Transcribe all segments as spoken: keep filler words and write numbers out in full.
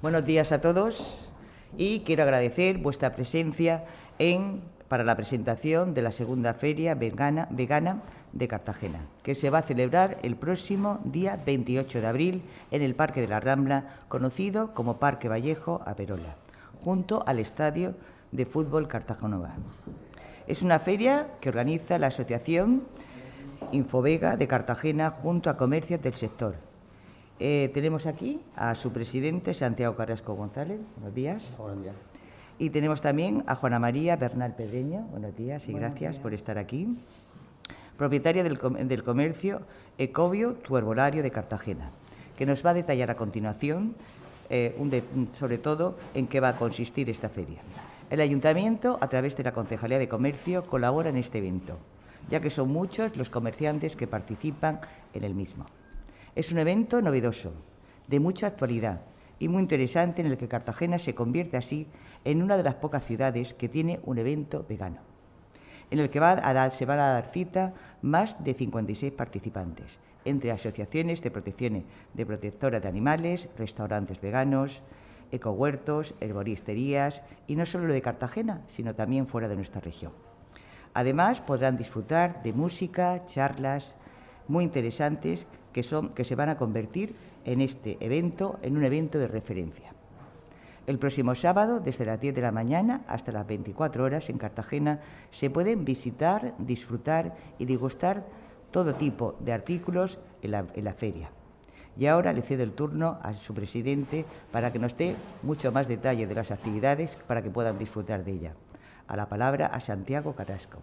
Buenos días a todos y quiero agradecer vuestra presencia en, para la presentación de la segunda Feria Vegana, Vegana de Cartagena, que se va a celebrar el próximo día veintiocho de abril en el Parque de la Rambla, conocido como Parque Vallejo Averola, junto al Estadio de Fútbol Cartagenova. Es una feria que organiza la Asociación Infovega de Cartagena junto a comercios del sector. Eh, tenemos aquí a su presidente, Santiago Carrasco González. Buenos días. Buenos días. Y tenemos también a Juana María Bernal Pedreño. Buenos días y Buenos gracias días. por estar aquí. Propietaria del, com del comercio Ecovio, tu herbolario de Cartagena, que nos va a detallar a continuación, eh, un de, sobre todo, en qué va a consistir esta feria. El Ayuntamiento, a través de la Concejalía de Comercio, colabora en este evento, ya que son muchos los comerciantes que participan en el mismo. Es un evento novedoso, de mucha actualidad y muy interesante, en el que Cartagena se convierte así en una de las pocas ciudades que tiene un evento vegano, en el que va a dar, se van a dar cita más de cincuenta y seis participantes, entre asociaciones de protección de protectoras de animales, restaurantes veganos, ecohuertos, herboristerías, y no solo de Cartagena, sino también fuera de nuestra región. Además, podrán disfrutar de música, charlas muy interesantes que, son, que se van a convertir en este evento, en un evento de referencia. El próximo sábado, desde las diez de la mañana hasta las veinticuatro horas, en Cartagena, se pueden visitar, disfrutar y degustar todo tipo de artículos en la, en la feria. Y ahora le cedo el turno a su presidente para que nos dé mucho más detalle de las actividades para que puedan disfrutar de ella. A la palabra a Santiago Carrasco.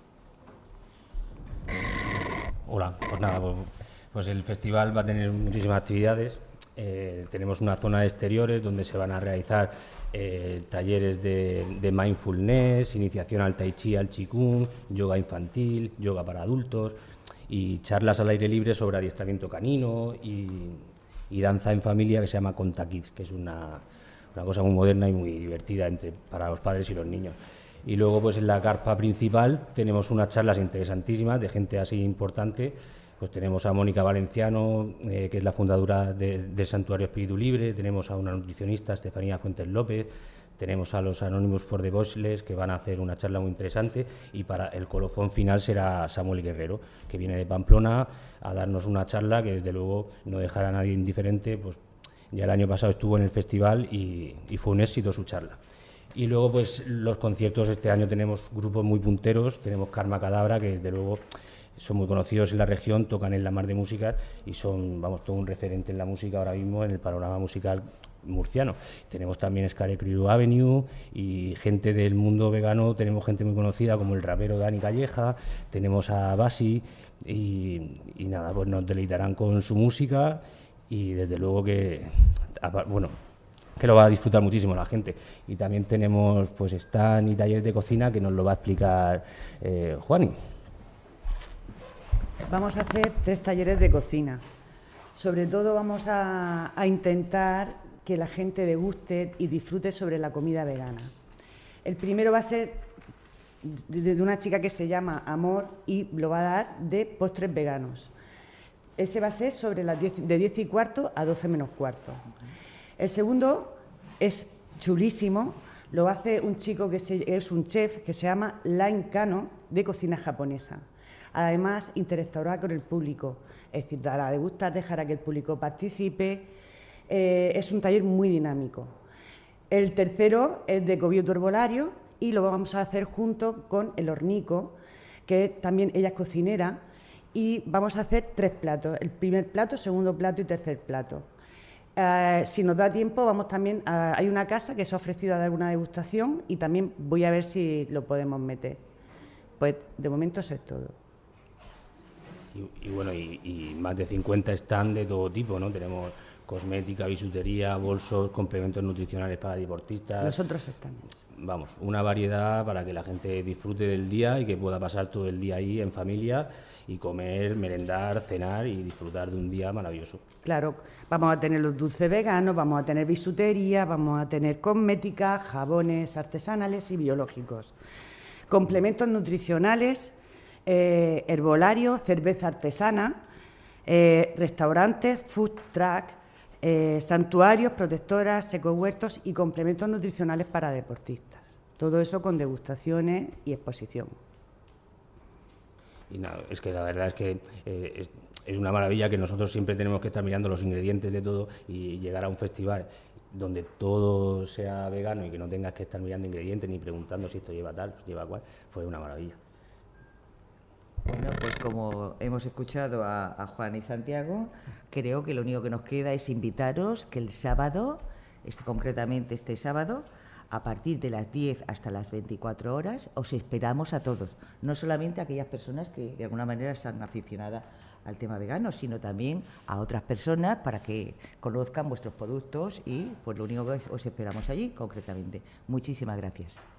Hola, pues nada, pues, pues el festival va a tener muchísimas actividades. Eh, tenemos una zona de exteriores donde se van a realizar eh, talleres de, de mindfulness, iniciación al tai chi, al qigong, yoga infantil, yoga para adultos y charlas al aire libre sobre adiestramiento canino y, y danza en familia, que se llama Conta Kids, que es una, una cosa muy moderna y muy divertida entre, para los padres y los niños. Y luego, pues en la carpa principal tenemos unas charlas interesantísimas de gente así importante. Pues tenemos a Mónica Valenciano, eh, que es la fundadora de, del Santuario Espíritu Libre, tenemos a una nutricionista, Estefanía Fuentes López, tenemos a los Anonymous for the Voiceless, que van a hacer una charla muy interesante, y para el colofón final será Samuel Guerrero, que viene de Pamplona a darnos una charla que desde luego no dejará a nadie indiferente. Pues ya el año pasado estuvo en el festival y, y fue un éxito su charla. Y luego, pues los conciertos, este año tenemos grupos muy punteros, tenemos Karma Cadabra, que desde luego son muy conocidos en la región, tocan en la Mar de Música y son, vamos, todo un referente en la música ahora mismo, en el panorama musical murciano. Tenemos también Scare Crew Avenue y gente del mundo vegano, tenemos gente muy conocida como el rapero Dani Calleja, tenemos a Basi y, y nada, pues nos deleitarán con su música y desde luego que, bueno, que lo va a disfrutar muchísimo la gente. Y también tenemos pues stand y talleres de cocina que nos lo va a explicar eh, Juani. Vamos a hacer tres talleres de cocina. Sobre todo vamos a, a intentar que la gente deguste y disfrute sobre la comida vegana. El primero va a ser de, de una chica que se llama Amor y lo va a dar de postres veganos. Ese va a ser sobre las diez, de diez y cuarto a doce menos cuarto. El segundo es chulísimo, lo hace un chico que se, es un chef que se llama Line Kano, de cocina japonesa. Además, interactuará con el público, es decir, dará a degustar, dejará que el público participe. Eh, es un taller muy dinámico. El tercero es de Ecovio, tu herbolario, y lo vamos a hacer junto con El Hornico, que también ella es cocinera, y vamos a hacer tres platos, el primer plato, segundo plato y tercer plato. Uh, si nos da tiempo, vamos también a, hay una casa que se ha ofrecido a dar una degustación y también voy a ver si lo podemos meter. Pues de momento eso es todo. Y, y bueno, y, y más de cincuenta stands de todo tipo, ¿no? Tenemos cosmética, bisutería, bolsos, complementos nutricionales para deportistas. Los otros stands. Vamos, una variedad para que la gente disfrute del día y que pueda pasar todo el día ahí en familia y comer, merendar, cenar y disfrutar de un día maravilloso. Claro, vamos a tener los dulces veganos, vamos a tener bisutería, vamos a tener cosmética, jabones artesanales y biológicos, complementos nutricionales, eh, herbolario, cerveza artesana, eh, restaurantes, food truck, eh, santuarios, protectoras, secohuertos y complementos nutricionales para deportistas. Todo eso con degustaciones y exposición. Y nada, es que la verdad es que eh, es, es una maravilla que nosotros siempre tenemos que estar mirando los ingredientes de todo y llegar a un festival donde todo sea vegano y que no tengas que estar mirando ingredientes ni preguntando si esto lleva tal, lleva cual, fue una maravilla. Bueno, pues como hemos escuchado a, a Juan y Santiago, creo que lo único que nos queda es invitaros que el sábado, este, concretamente este sábado, a partir de las diez hasta las veinticuatro horas, os esperamos a todos, no solamente a aquellas personas que de alguna manera están aficionadas al tema vegano, sino también a otras personas para que conozcan vuestros productos y pues lo único que os esperamos allí, concretamente. Muchísimas gracias.